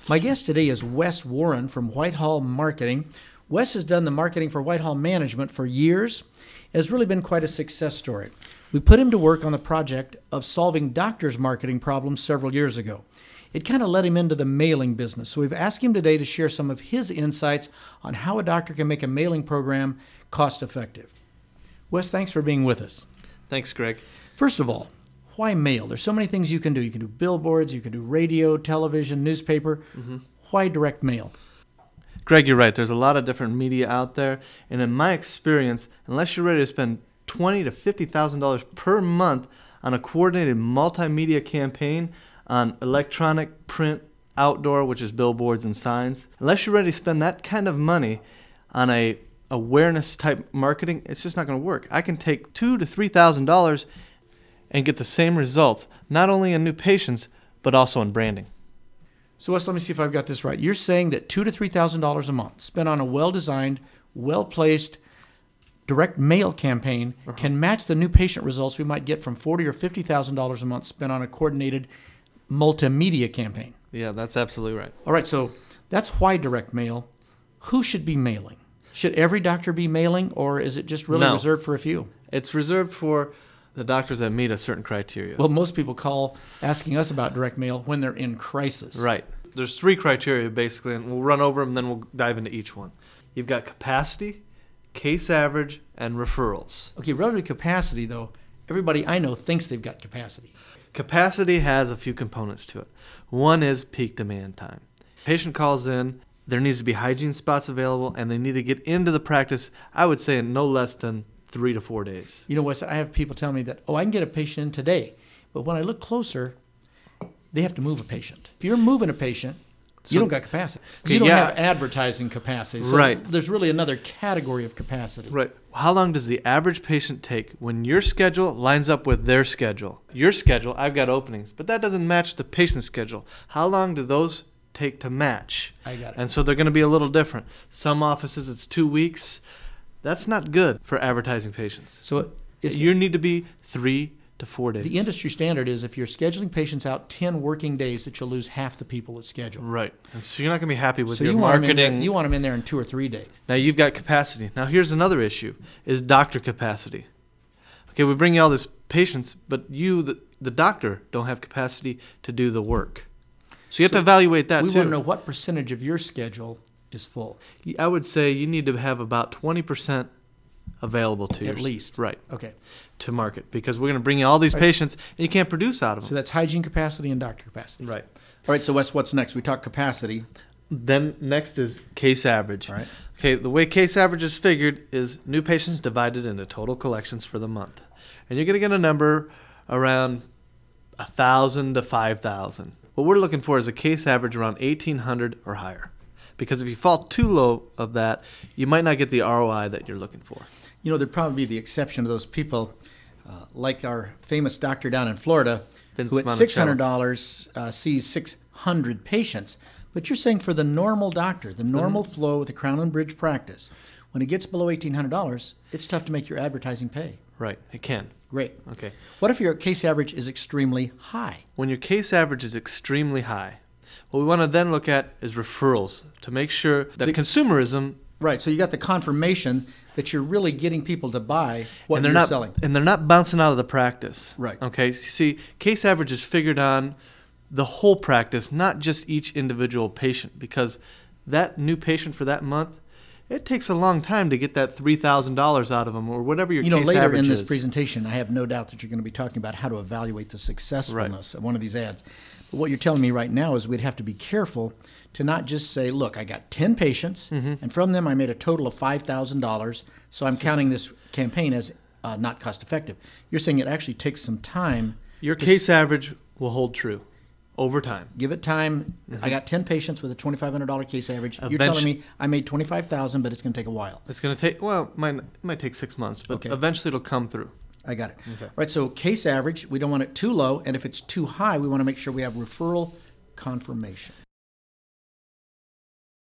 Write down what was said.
My guest today is Wes Warren from Whitehall Marketing. Wes has done the marketing for Whitehall Management for years. It has really been quite a success story. We put him to work on the project of solving doctors' marketing problems several years ago. It kind of led him into the mailing business. So we've asked him today to share some of his insights on how a doctor can make a mailing program cost effective. Wes, thanks for being with us. Thanks, Greg. First of all, why mail? There's so many things you can do. You can do billboards, you can do radio, television, newspaper. Why direct mail? Greg, you're right. There's a lot of different media out there. And in my experience, unless you're ready to spend $20,000 to $50,000 per month on a coordinated multimedia campaign on electronic, print, outdoor, which is billboards and signs, unless you're ready to spend that kind of money on a awareness type marketing, it's just not going to work. I can take $2,000 to $3,000 and get the same results, not only in new patients, but also in branding. So Wes, let me see if I've got this right. You're saying that $2,000 to $3,000 a month spent on a well-designed, well-placed direct mail campaign can match the new patient results we might get from $40,000 or $50,000 a month spent on a coordinated multimedia campaign. Yeah, that's absolutely right. All right, so that's why direct mail. Who should be mailing? Should every doctor be mailing, or is it just really reserved for a few? It's reserved for the doctors that meet a certain criteria. Well, most people call asking us about direct mail when they're in crisis. Right. There's 3 criteria, basically, and we'll run over them, then we'll dive into each one. You've got capacity, case average, and referrals. Okay, relative to capacity, though, everybody I know thinks they've got capacity. Capacity has a few components to it. One is peak demand time. Patient calls in, there needs to be hygiene spots available, and they need to get into the practice, I would say, in no less than 3 to 4 days. You know, Wes, I have people tell me that, I can get a patient in today. But when I look closer, they have to move a patient. If you're moving a patient, you don't got capacity. Okay, you don't have advertising capacity. So right. There's really another category of capacity. Right. How long does the average patient take when your schedule lines up with their schedule? Your schedule, I've got openings, but that doesn't match the patient's schedule. How long do those take to match? I got it. And so they're going to be a little different. Some offices, it's 2 weeks. That's not good for advertising patients. So you need to be 3 to 4 days. The industry standard is if you're scheduling patients out 10 working days, that you'll lose half the people that schedule. Right. And so you're not going to be happy with so your you marketing. You want them in there in 2 or 3 days. Now you've got capacity. Now here's another issue, is doctor capacity. Okay, we bring you all these patients, but you, the doctor, don't have capacity to do the work. So you have to evaluate that too. We want to know what percentage of your schedule is full. I would say you need to have about 20% available to you. At least. Right. Okay. To market, because we're going to bring you all these patients and you can't produce out of them. So that's hygiene capacity and doctor capacity. Right. All right, so Wes, what's next? We talked capacity. Then next is case average. All right. Okay, the way case average is figured is new patients divided into total collections for the month. And you're going to get a number around 1,000 to 5,000. What we're looking for is a case average around 1,800 or higher. Because if you fall too low of that, you might not get the ROI that you're looking for. You know, there'd probably be the exception of those people, like our famous doctor down in Florida, who at $600 sees 600 patients. But you're saying for the normal doctor, the normal flow with the Crown and Bridge practice, when it gets below $1,800, it's tough to make your advertising pay. Right, it can. Great. Okay. What if your case average is extremely high? When your case average is extremely high, what we want to then look at is referrals to make sure that consumerism. Right, so you got the confirmation that you're really getting people to buy what you're selling. And they're not bouncing out of the practice. Right. Okay, so you see, case average is figured on the whole practice, not just each individual patient, because that new patient for that month, it takes a long time to get that $3,000 out of them or whatever your case average is. Later in this presentation, I have no doubt that you're going to be talking about how to evaluate the successfulness of one of these ads. But what you're telling me right now is we'd have to be careful to not just say, look, I got 10 patients, and from them I made a total of $5,000, so I'm counting this campaign as not cost effective. You're saying it actually takes some time. Your case average will hold true over time. Give it time. I got 10 patients with a $2,500 case average. You're telling me I made $25,000, but it's going to take a while. It's going to take, it might take 6 months, but eventually it'll come through. I got it. Okay. All right, so case average, we don't want it too low, and if it's too high, we want to make sure we have referral confirmation.